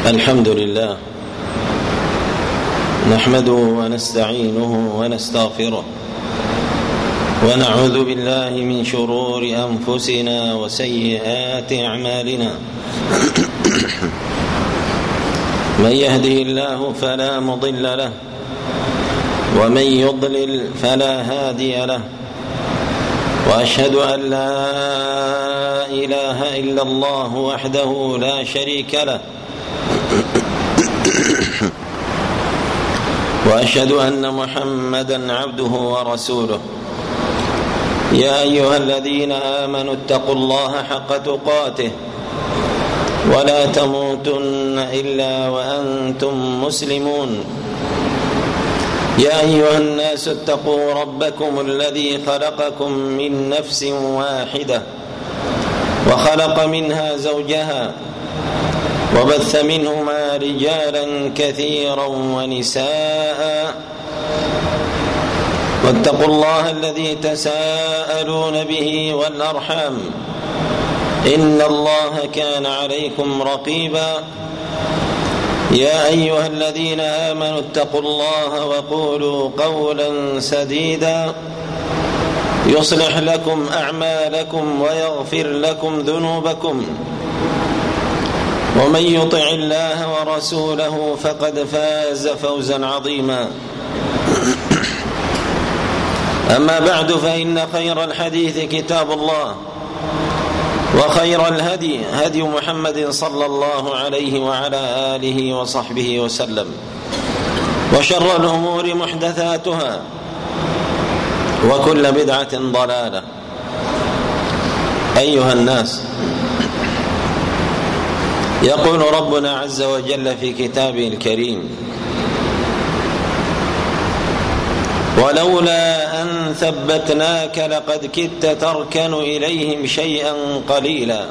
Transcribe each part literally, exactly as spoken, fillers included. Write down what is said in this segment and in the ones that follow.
الحمد لله نحمده ونستعينه ونستغفره ونعوذ بالله من شرور أنفسنا وسيئات أعمالنا. من يهده الله فلا مضل له ومن يضلل فلا هادي له، وأشهد أن لا إله إلا الله وحده لا شريك له، وأشهد أن محمدًا عبده ورسوله. يا أيها الذين آمنوا اتقوا الله حق تقاته ولا تموتن إلا وأنتم مسلمون. يا أيها الناس اتقوا ربكم الذي خلقكم من نفس واحدة وخلق منها زوجها وبث منهما رجالا كثيرا ونساء، واتقوا الله الذي تساءلون به والأرحام إن الله كان عليكم رقيبا. يا أيها الذين آمنوا اتقوا الله وقولوا قولا سديدا يصلح لكم أعمالكم ويغفر لكم ذنوبكم، ومن يطع الله ورسوله فقد فاز فوزا عظيما. أما بعد، فإن خير الحديث كتاب الله، وخير الهدي هدي محمد صلى الله عليه وعلى آله وصحبه وسلم، وشر الأمور محدثاتها، وكل بدعة ضلالة. أيها الناس، يقول ربنا عز وجل في كتابه الكريم: ولولا أن ثبتناك لقد كدت تركن إليهم شيئا قليلا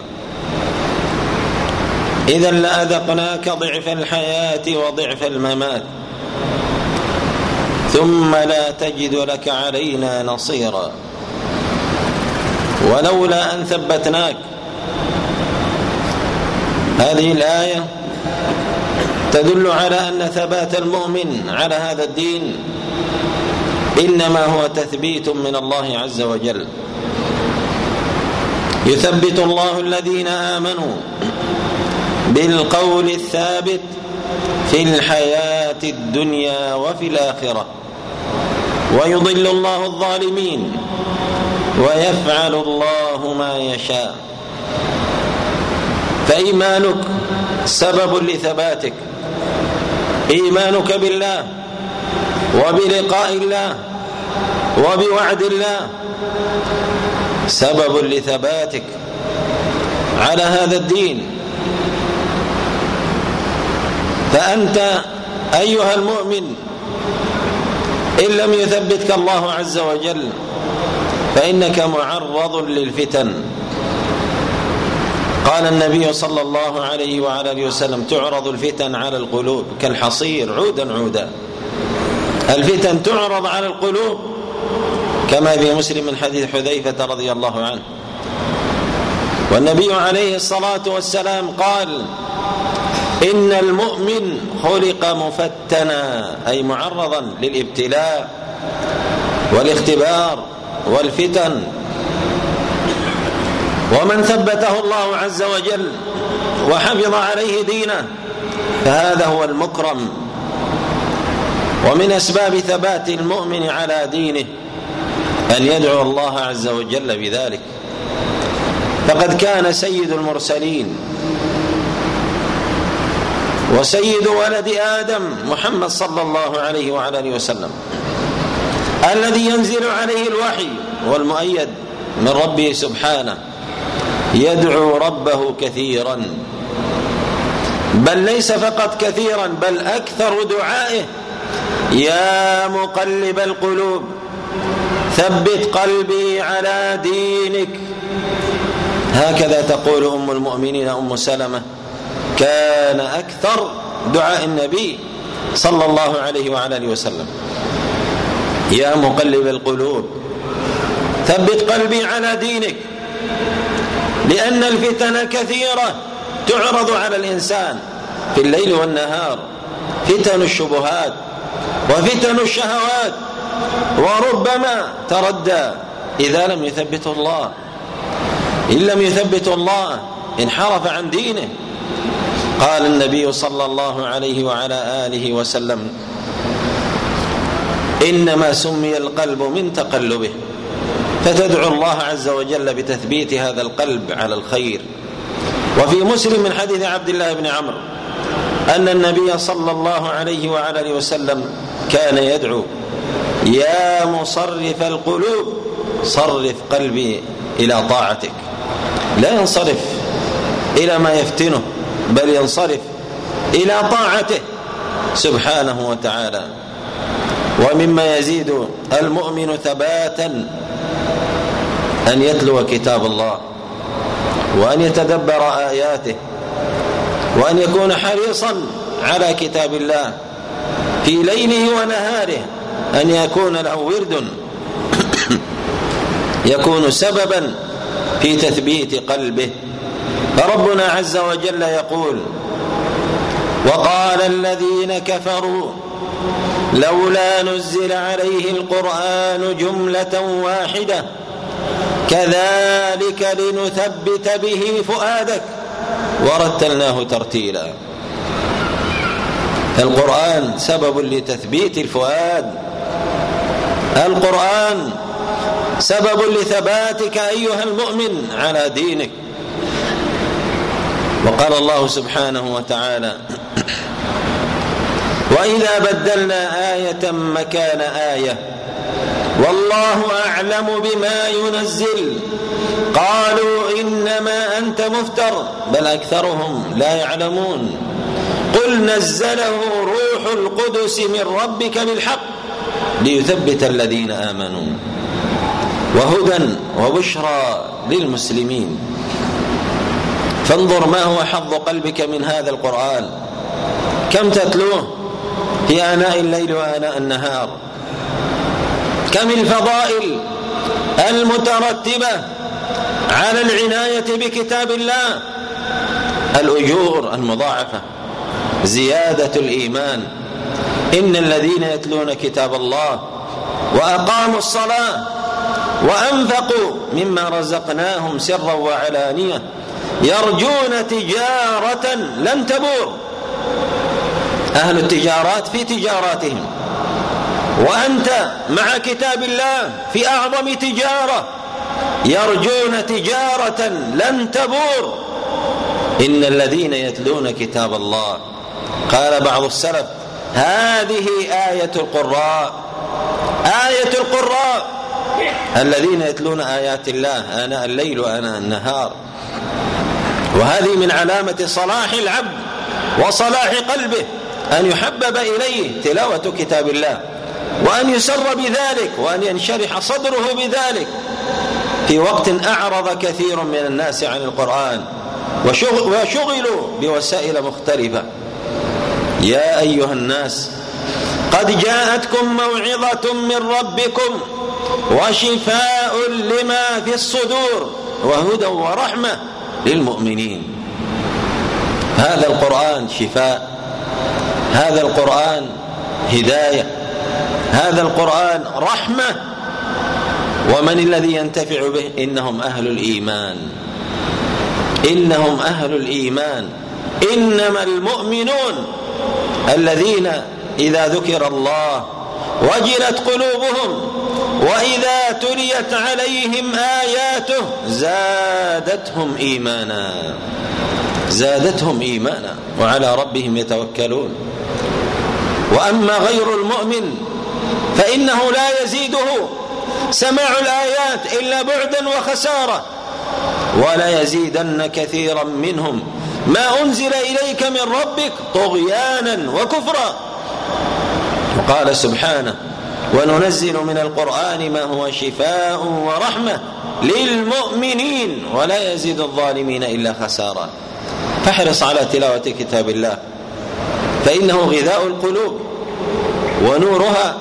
إذا لأذقناك ضعف الحياة وضعف الممات ثم لا تجد لك علينا نصيرا. ولولا أن ثبتناك، هذه الآية تدل على أن ثبات المؤمن على هذا الدين إنما هو تثبيت من الله عز وجل. يثبت الله الذين آمنوا بالقول الثابت في الحياة الدنيا وفي الآخرة، ويضل الله الظالمين ويفعل الله ما يشاء. فإيمانك سبب لثباتك، إيمانك بالله وبلقاء الله وبوعد الله سبب لثباتك على هذا الدين. فأنت أيها المؤمن إن لم يثبتك الله عز وجل فإنك معرض للفتن. قال النبي صلى الله عليه وعلى آله وسلم: تعرض الفتن على القلوب كالحصير عودا عودا. الفتن تعرض على القلوب كما في مسلم من حديث حذيفة رضي الله عنه. والنبي عليه الصلاة والسلام قال: إن المؤمن خلق مفتنا، أي معرضا للابتلاء والاختبار والفتن. ومن ثبته الله عز وجل وحفظ عليه دينه فهذا هو المكرم. ومن أسباب ثبات المؤمن على دينه أن يدعو الله عز وجل بذلك. فقد كان سيد المرسلين وسيد ولد آدم محمد صلى الله عليه وعلى آله وسلم الذي ينزل عليه الوحي والمؤيد من ربه سبحانه يدعو ربه كثيرا، بل ليس فقط كثيرا بل أكثر دعائه: يا مقلب القلوب ثبت قلبي على دينك. هكذا تقول أم المؤمنين أم سلمة: كان أكثر دعاء النبي صلى الله عليه وعلى آله وسلم يا مقلب القلوب ثبت قلبي على دينك، لأن الفتن كثيرة تعرض على الإنسان في الليل والنهار، فتن الشبهات وفتن الشهوات، وربما تردى إذا لم يثبت الله، إن لم يثبت الله انحرف عن دينه. قال النبي صلى الله عليه وعلى آله وسلم: إنما سمي القلب من تقلبه، فتدعو الله عز وجل بتثبيت هذا القلب على الخير. وفي مسلم من حديث عبد الله بن عمرو أن النبي صلى الله عليه وعلى آله وسلم كان يدعو: يا مصرف القلوب صرف قلبي إلى طاعتك. لا ينصرف إلى ما يفتنه، بل ينصرف إلى طاعته سبحانه وتعالى. ومما يزيد المؤمن ثباتا أن يتلو كتاب الله، وأن يتدبر آياته، وأن يكون حريصا على كتاب الله في ليله ونهاره، أن يكون له ورد يكون سببا في تثبيت قلبه. فربنا عز وجل يقول: وقال الذين كفروا لولا نزل عليه القرآن جملة واحدة كذلك لنثبت به فؤادك ورتلناه ترتيلا. القرآن سبب لتثبيت الفؤاد، القرآن سبب لثباتك أيها المؤمن على دينك. وقال الله سبحانه وتعالى: وإذا بدلنا آية مكان آية والله أعلم بما ينزل قالوا إنما أنت مفتر بل أكثرهم لا يعلمون قل نزله روح القدس من ربك بالحق ليثبت الذين آمنوا وهدى وبشرى للمسلمين. فانظر ما هو حظ قلبك من هذا القرآن، كم تتلوه في آناء الليل وآناء النهار، كم الفضائل المترتبة على العناية بكتاب الله، الأجور المضاعفة، زيادة الإيمان. إن الذين يتلون كتاب الله وأقاموا الصلاة وأنفقوا مما رزقناهم سرا وعلانية يرجون تجارة لن تبور. أهل التجارات في تجاراتهم، وأنت مع كتاب الله في أعظم تجارة، يرجون تجارة لن تبور. إن الذين يتلون كتاب الله، قال بعض السلف: هذه آية القراء، آية القراء الذين يتلون آيات الله آناء الليل وآناء النهار. وهذه من علامة صلاح العبد وصلاح قلبه أن يحبب إليه تلاوة كتاب الله، وأن يسر بذلك، وأن ينشرح صدره بذلك في وقت أعرض كثير من الناس عن القرآن وشغلوا بوسائل مختلفة. يا أيها الناس قد جاءتكم موعظة من ربكم وشفاء لما في الصدور وهدى ورحمة للمؤمنين. هذا القرآن شفاء، هذا القرآن هداية، هذا القرآن رحمة. ومن الذي ينتفع به؟ إنهم أهل الإيمان، إنهم أهل الإيمان. إنما المؤمنون الذين إذا ذكر الله وجلت قلوبهم وإذا تليت عليهم آياته زادتهم إيمانا، زادتهم إيمانا وعلى ربهم يتوكلون. وأما غير المؤمن فإنه لا يزيده سماع الآيات إلا بعدا وخسارة، ولا يزيدن كثيرا منهم ما أنزل إليك من ربك طغيانا وكفرا. وقال سبحانه: وننزل من القرآن ما هو شفاء ورحمة للمؤمنين ولا يزيد الظالمين إلا خسارا. فاحرص على تلاوة كتاب الله، فإنه غذاء القلوب ونورها.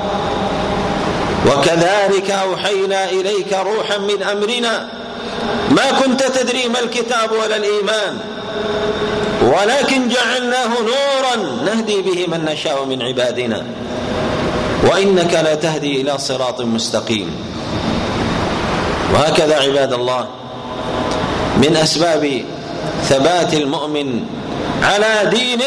وكذلك أوحينا إليك روحا من أمرنا ما كنت تدري ما الكتاب ولا الإيمان ولكن جعلناه نورا نهدي به من نشاء من عبادنا وإنك لا تهدي إلى صراط مستقيم. وهكذا عباد الله من أسباب ثبات المؤمن على دينه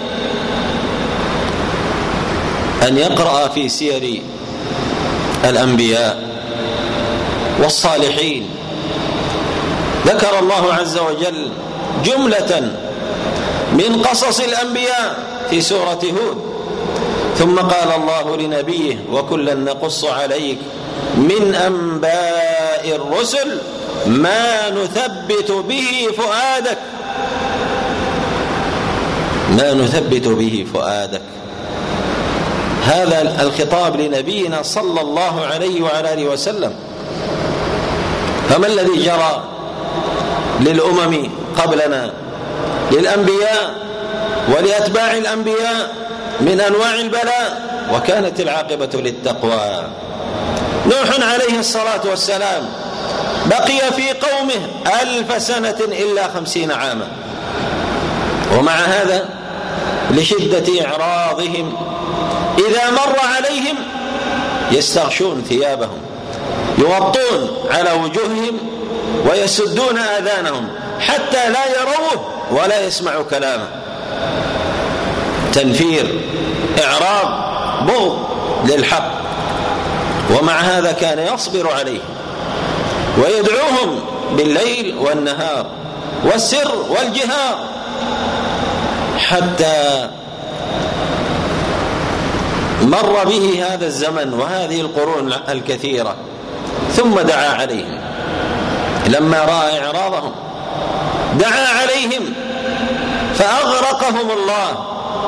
أن يقرأ في سير الأنبياء والصالحين. ذكر الله عز وجل جملة من قصص الأنبياء في سورة هود، ثم قال الله لنبيه: وكلا نقص عليك من أنباء الرسل ما نثبت به فؤادك ما نثبت به فؤادك. هذا الخطاب لنبينا صلى الله عليه وعلى آله وسلم. فما الذي جرى للأمم قبلنا، للأنبياء ولأتباع الأنبياء من أنواع البلاء؟ وكانت العاقبة للتقوى. نوح عليه الصلاة والسلام بقي في قومه ألف سنة إلا خمسين عاما، ومع هذا لشدة إعراضهم إذا مر عليهم يستغشون ثيابهم، يغطون على وجوههم ويسدون آذانهم حتى لا يروه ولا يسمعوا كلامه. تنفير، إعراض، بغض للحق. ومع هذا كان يصبر عليه ويدعوهم بالليل والنهار والسر والجهار، حتى مر به هذا الزمن وهذه القرون الكثيرة، ثم دعا عليهم. لما رأى إعراضهم دعا عليهم فأغرقهم الله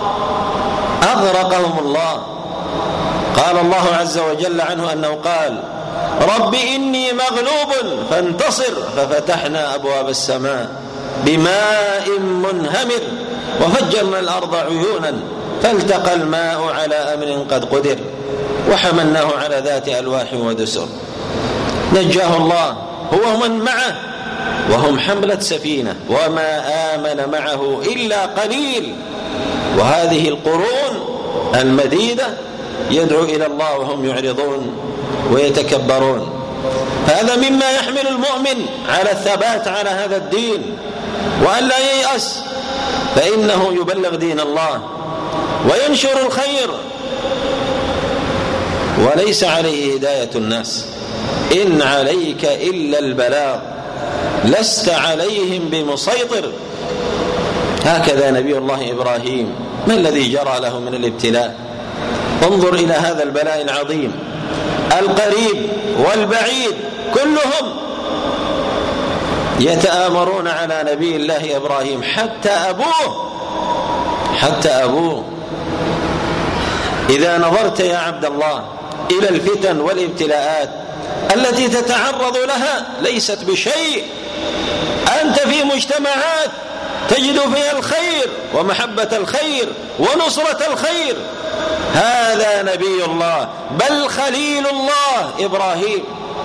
أغرقهم الله قال الله عز وجل عنه أنه قال: رب إني مغلوب فانتصر، ففتحنا أبواب السماء بماء منهمر وفجرنا الأرض عيونا فالتقى الماء على أمر قد قدر وحملناه على ذات ألواح ودسر. نجاه الله هو من معه وهم حملة سفينة، وما آمن معه إلا قليل. وهذه القرون المديدة يدعو إلى الله وهم يعرضون ويتكبرون. هذا مما يحمل المؤمن على الثبات على هذا الدين وأن لا ييأس، فإنه يبلغ دين الله وينشر الخير وليس عليه هداية الناس. إن عليك إلا البلاغ لست عليهم بمسيطر. هكذا نبي الله إبراهيم، ما الذي جرى له من الابتلاء؟ انظر إلى هذا البلاء العظيم، القريب والبعيد كلهم يتآمرون على نبي الله إبراهيم، حتى أبوه حتى أبوه إذا نظرت يا عبد الله إلى الفتن والابتلاءات التي تتعرض لها ليست بشيء. أنت في مجتمعات تجد فيها الخير ومحبة الخير ونصرة الخير. هذا نبي الله بل خليل الله إبراهيم.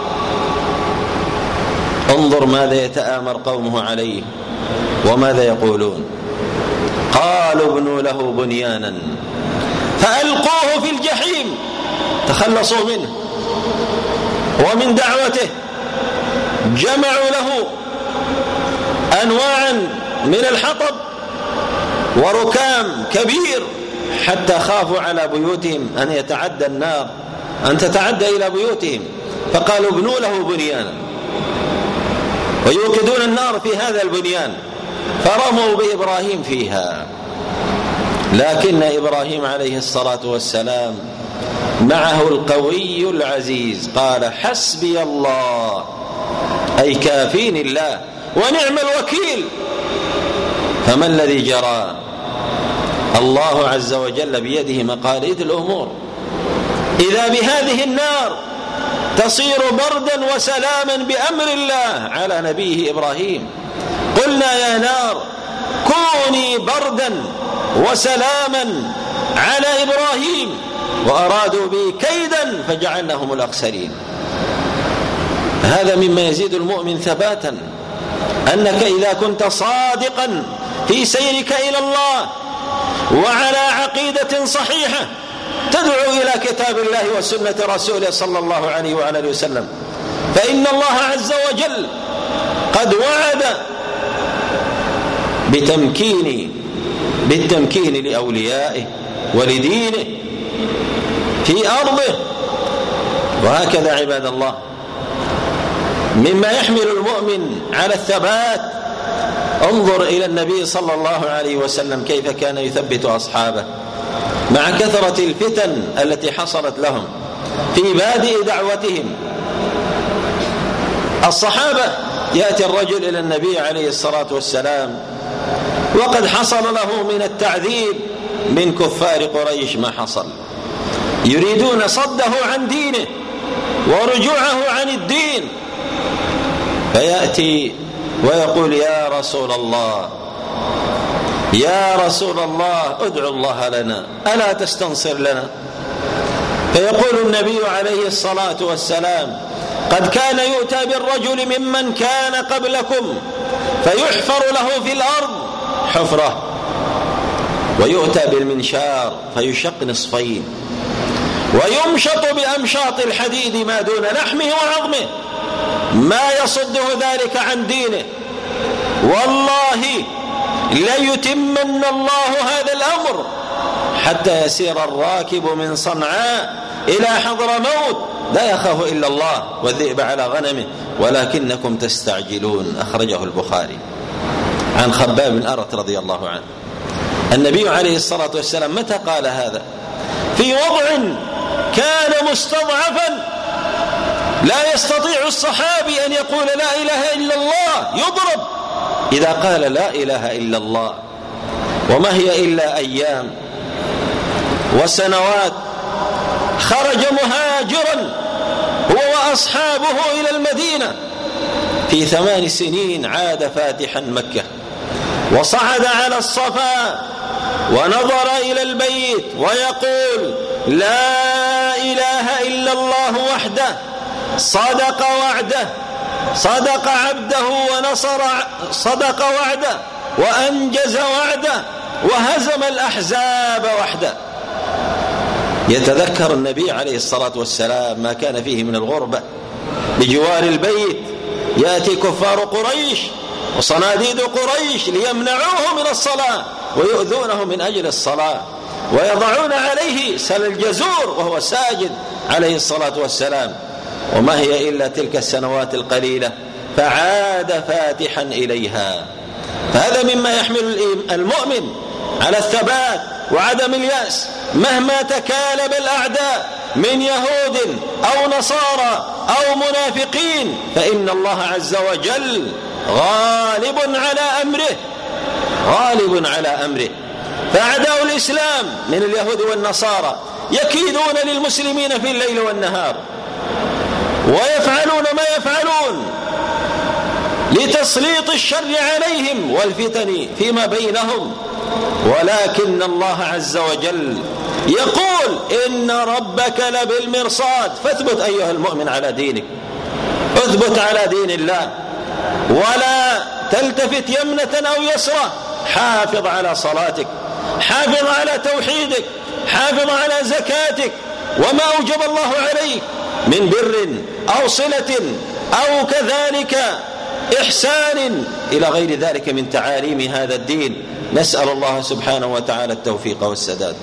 انظر ماذا يتآمر قومه عليه وماذا يقولون. قالوا ابنوا له بنيانا فألقوه في الجحيم، تخلصوا منه ومن دعوته. جمعوا له أنواعا من الحطب وركام كبير حتى خافوا على بيوتهم أن يتعدى النار أن تتعدى إلى بيوتهم، فقالوا ابنوا له بنيانا، ويوقدون النار في هذا البنيان، فرموا بإبراهيم فيها. لكن إبراهيم عليه الصلاة والسلام معه القوي العزيز، قال: حسبي الله، أي كافين الله ونعم الوكيل. فما الذي جرى؟ الله عز وجل بيده مقاليد الأمور. إذا بهذه النار تصير بردا وسلاما بأمر الله على نبيه إبراهيم. قلنا يا نار كوني بردا وسلاما على إبراهيم، وأرادوا به كيدا فجعلناهم الأخسرين. هذا مما يزيد المؤمن ثباتا، أنك إذا كنت صادقا في سيرك إلى الله وعلى عقيدة صحيحة تدعو إلى كتاب الله وسنة رسوله صلى الله عليه وعلى آله وسلم، فإن الله عز وجل قد وعد بتمكين بالتمكين لأوليائه ولدينه في أرضه. وهكذا عباد الله مما يحمل المؤمن على الثبات، انظر إلى النبي صلى الله عليه وسلم كيف كان يثبت أصحابه مع كثرة الفتن التي حصلت لهم في بادئ دعوتهم. الصحابة يأتي الرجل إلى النبي عليه الصلاة والسلام وقد حصل له من التعذيب من كفار قريش ما حصل، يريدون صده عن دينه ورجوعه عن الدين، فيأتي ويقول يا رسول الله يا رسول الله ادعو الله لنا ألا تستنصر لنا؟ فيقول النبي عليه الصلاة والسلام قد كان يؤتى بالرجل ممن كان قبلكم فيحفر له في الأرض حفرة، ويؤتى بالمنشار فيشق نصفين، ويمشط بأمشاط الحديد ما دون لحمه وعظمه، ما يصده ذلك عن دينه. والله ليتمن الله هذا الأمر حتى يسير الراكب من صنعاء إلى حضرموت لا يخاف إلا الله والذئب على غنمه ولكنكم تستعجلون. أخرجه البخاري عن خباب بن أرت رضي الله عنه. النبي عليه الصلاة والسلام متى قال هذا؟ في وضع كان مستضعفا لا يستطيع الصحابي أن يقول لا إله إلا الله، يضرب إذا قال لا إله إلا الله. وما هي إلا أيام وسنوات، خرج مهاجرا هو وأصحابه إلى المدينة، في ثمان سنين عاد فاتحا مكة، وصعد على الصفا ونظر إلى البيت ويقول لا إله إلا الله وحده صدق وعده صدق عبده ونصر صدق وعده وأنجز وعده وهزم الأحزاب وحده. يتذكر النبي عليه الصلاة والسلام ما كان فيه من الغربة بجوار البيت، يأتي كفار قريش وصناديد قريش ليمنعوه من الصلاة ويؤذونه من أجل الصلاة، ويضعون عليه سل الجزور وهو ساجد عليه الصلاة والسلام. وما هي إلا تلك السنوات القليلة فعاد فاتحا إليها. فهذا مما يحمل المؤمن على الثبات وعدم اليأس مهما تكالب الأعداء من يهود أو نصارى أو منافقين، فإن الله عز وجل غالب على أمره غالب على أمره. فأعداء الإسلام من اليهود والنصارى يكيدون للمسلمين في الليل والنهار ويفعلون ما يفعلون لتسليط الشر عليهم والفتن فيما بينهم، ولكن الله عز وجل يقول إن ربك لبالمرصاد. فاثبت أيها المؤمن على دينك، اثبت على دين الله ولا تلتفت يمنة أو يسرى. حافظ على صلاتك، حافظ على توحيدك، حافظ على زكاتك وما أوجب الله عليك من بر أو صلة أو كذلك إحسان إلى غير ذلك من تعاليم هذا الدين. نسأل الله سبحانه وتعالى التوفيق والسداد.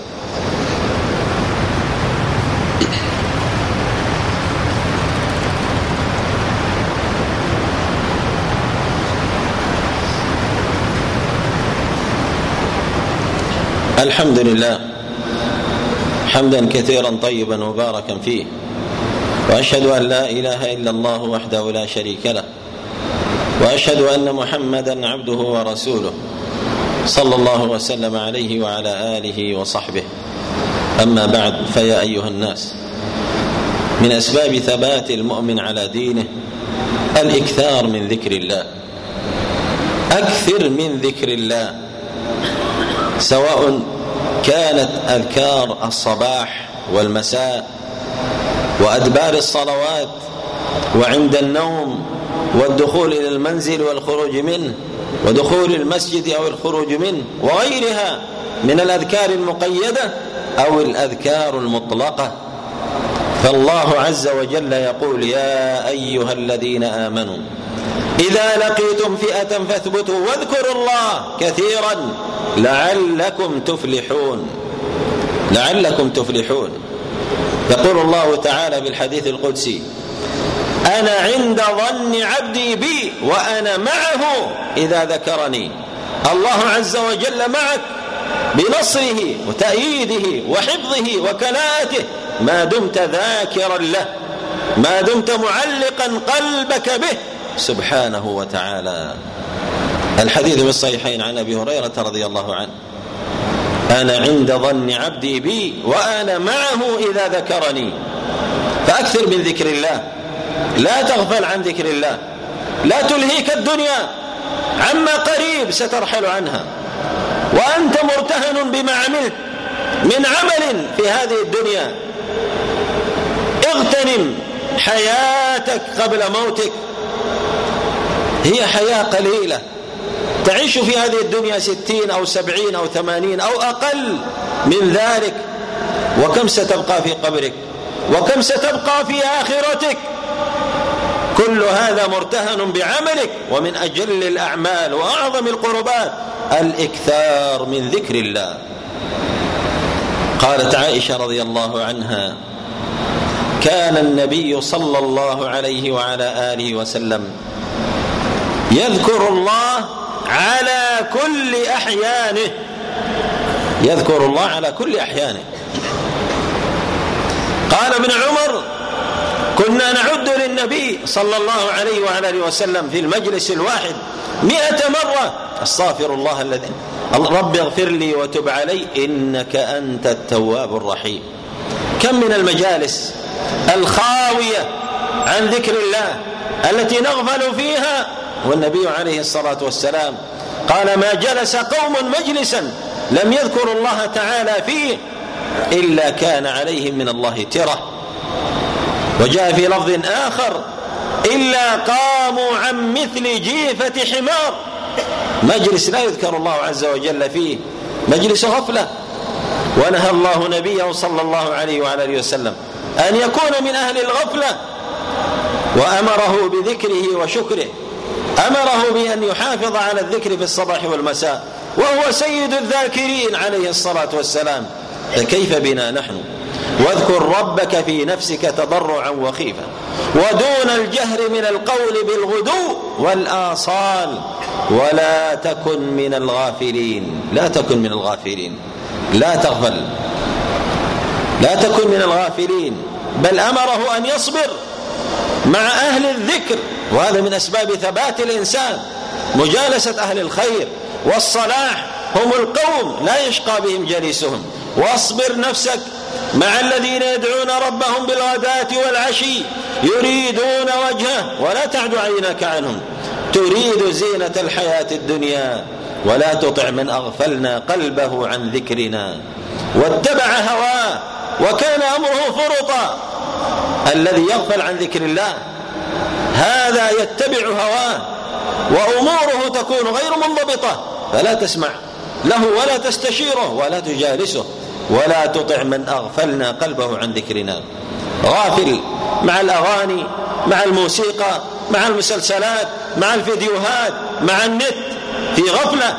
الحمد لله حمدا كثيرا طيبا مباركا فيه، وأشهد أن لا إله إلا الله وحده لا شريك له، وأشهد أن محمدا عبده ورسوله صلى الله وسلم عليه وعلى آله وصحبه. أما بعد، فيا أيها الناس، من أسباب ثبات المؤمن على دينه الإكثار من ذكر الله. أكثر من ذكر الله، سواء كانت أذكار الصباح والمساء وأدبار الصلوات وعند النوم والدخول إلى المنزل والخروج منه ودخول المسجد أو الخروج منه وغيرها من الأذكار المقيدة أو الأذكار المطلقة. فالله عز وجل يقول: يا أيها الذين آمنوا إذا لقيتم فئة فاثبتوا واذكروا الله كثيرا لعلكم تفلحون. لعلكم تفلحون. يقول الله تعالى بالحديث القدسي: أنا عند ظن عبدي بي وأنا معه إذا ذكرني. الله عز وجل معك بنصره وتأييده وحفظه وكلاءته ما دمت ذاكرا له، ما دمت معلقا قلبك به سبحانه وتعالى. الحديث في الصحيحين عن أبي هريرة رضي الله عنه: أنا عند ظن عبدي بي وأنا معه إذا ذكرني. فأكثر من ذكر الله، لا تغفل عن ذكر الله، لا تلهيك الدنيا عما قريب سترحل عنها وأنت مرتهن بما عملت من عمل في هذه الدنيا. اغتنم حياتك قبل موتك، هي حياة قليلة تعيش في هذه الدنيا ستين أو سبعين أو ثمانين أو أقل من ذلك، وكم ستبقى في قبرك وكم ستبقى في آخرتك. كل هذا مرتهن بعملك. ومن أجل الأعمال وأعظم القربات الإكثار من ذكر الله. قالت عائشة رضي الله عنها: كان النبي صلى الله عليه وعلى آله وسلم يذكر الله على كل أحيانه. يذكر الله على كل أحيانه. قال ابن عمر: كنا نعد للنبي صلى الله عليه وعلى آله وسلم في المجلس الواحد مئة مرة: استغفر الله الذي رب اغفر لي وتب علي إنك أنت التواب الرحيم. كم من المجالس الخاوية عن ذكر الله التي نغفل فيها، والنبي عليه الصلاة والسلام قال: ما جلس قوم مجلسا لم يذكروا الله تعالى فيه إلا كان عليهم من الله ترة. وجاء في لفظ آخر: إلا قاموا عن مثل جيفة حمار. مجلس لا يذكر الله عز وجل فيه مجلس غفلة. ونهى الله نبيه صلى الله عليه وعلى آله وسلم أن يكون من أهل الغفلة، وأمره بذكره وشكره. أمره بأن يحافظ على الذكر في الصباح والمساء، وهو سيد الذاكرين عليه الصلاة والسلام. فكيف بنا نحن؟ واذكر ربك في نفسك تضرعا وخيفا ودون الجهر من القول بالغدو والآصال ولا تكن من الغافلين. لا تكن من الغافلين، لا تغفل، لا تكن من الغافلين. بل أمره أن يصبر مع أهل الذكر، وهذا من أسباب ثبات الإنسان، مجالسة أهل الخير والصلاح. هم القوم لا يشقى بهم جليسهم. واصبر نفسك مع الذين يدعون ربهم بالغداة والعشي يريدون وجهه ولا تعد عينك عنهم تريد زينة الحياة الدنيا ولا تطع من أغفلنا قلبه عن ذكرنا واتبع هواه وكان أمره فرطا. الذي يغفل عن ذكر الله هذا يتبع هواه وأموره تكون غير منضبطة، فلا تسمع له ولا تستشيره ولا تجالسه. ولا تطع من أغفلنا قلبه عن ذكرنا. غافل مع الأغاني، مع الموسيقى، مع المسلسلات، مع الفيديوهات، مع النت، في غفلة.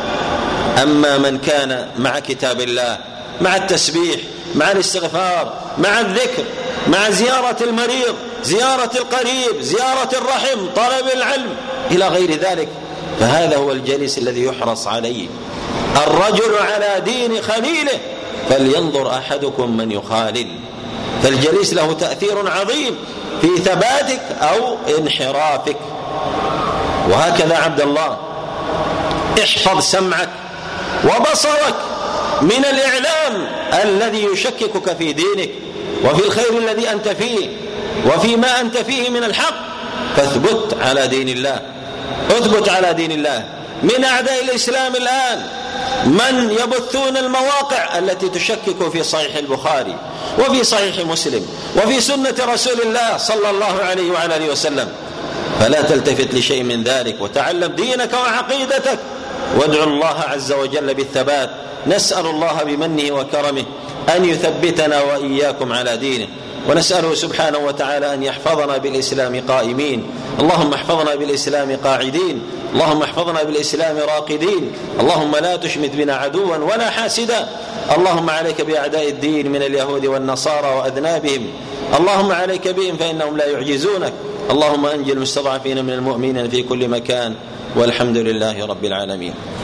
أما من كان مع كتاب الله، مع التسبيح، مع الاستغفار، مع الذكر، مع زيارة المريض، زيارة القريب، زيارة الرحم، طلب العلم إلى غير ذلك، فهذا هو الجليس الذي يحرص عليه. الرجل على دين خليله فلينظر أحدكم من يخالل. فالجليس له تأثير عظيم في ثباتك أو انحرافك. وهكذا عبد الله، احفظ سمعك وبصرك من الإعلام الذي يشككك في دينك وفي الخير الذي أنت فيه وفي ما أنت فيه من الحق، فاثبت على دين الله، اثبت على دين الله. من أعداء الإسلام الآن من يبثون المواقع التي تشكك في صحيح البخاري وفي صحيح مسلم وفي سنة رسول الله صلى الله عليه وعلى آله وسلم. فلا تلتفت لشيء من ذلك، وتعلم دينك وعقيدتك، وادعو الله عز وجل بالثبات. نسأل الله بمنه وكرمه أن يثبتنا وإياكم على دينه، ونسأله سبحانه وتعالى أن يحفظنا بالإسلام قائمين، اللهم احفظنا بالإسلام قاعدين، اللهم احفظنا بالإسلام راقدين، اللهم لا تشمت بنا عدوا ولا حاسدا، اللهم عليك بأعداء الدين من اليهود والنصارى وأذنابهم، اللهم عليك بهم فإنهم لا يعجزونك، اللهم أنجي المستضعفين من المؤمنين في كل مكان، والحمد لله رب العالمين.